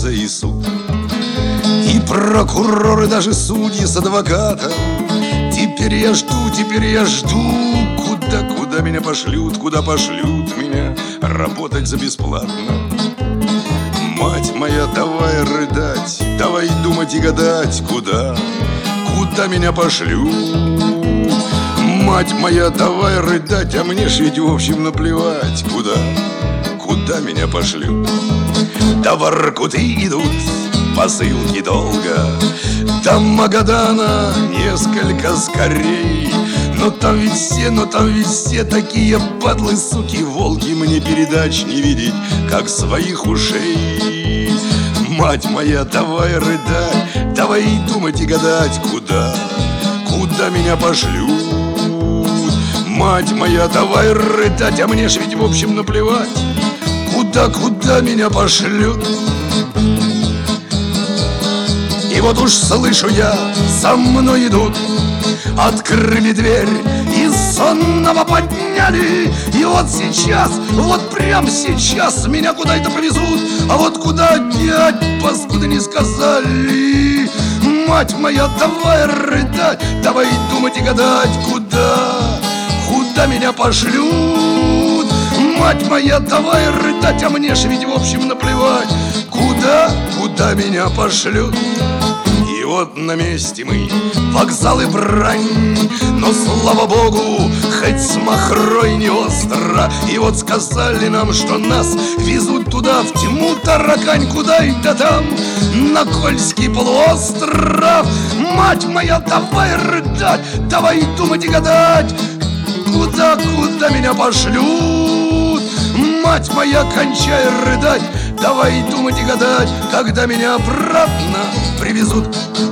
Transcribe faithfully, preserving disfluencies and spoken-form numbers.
полиция и суд, и прокуроры, даже судьи с адвокатом. Теперь я жду, теперь я жду, куда, куда меня пошлют, куда пошлют меня работать за бесплатно. Мать моя, давай рыдать, давай думать и гадать, куда, куда меня пошлют. Мать моя, давай рыдать, а мне ж ведь в общем наплевать, куда, куда меня пошлют. До Воркуты идут посылки долго, до Магадана несколько скорей. Но там ведь все, но там ведь все такие падлы, суки, волки, мне передач не видеть, как своих ушей. Мать моя, давай рыдать, давай думать и гадать, куда, куда меня пошлют. Мать моя, давай рыдать, а мне ж ведь в общем наплевать, куда, куда меня пошлют. И вот уж слышу я, за мной идут, открыли дверь и сонного подняли. И вот сейчас, вот прям сейчас меня куда это повезут. А вот куда опять, паскуды, не сказали. Мать моя, давай рыдать, давай думать и гадать, куда, куда меня пошлют. Мать моя, давай рыдать, а мне ж ведь в общем наплевать, куда, куда меня пошлют. И вот на месте мы, вокзал и брань, но, слава богу, хоть с махрой не остро. И вот сказали нам, что нас везут туда, в тьму таракань, куда это там, на Кольский полуостров. Мать моя, давай рыдать, давай думать и гадать, куда, куда меня пошлют. Мать моя, кончай рыдать, давай думать и гадать, когда меня обратно привезут.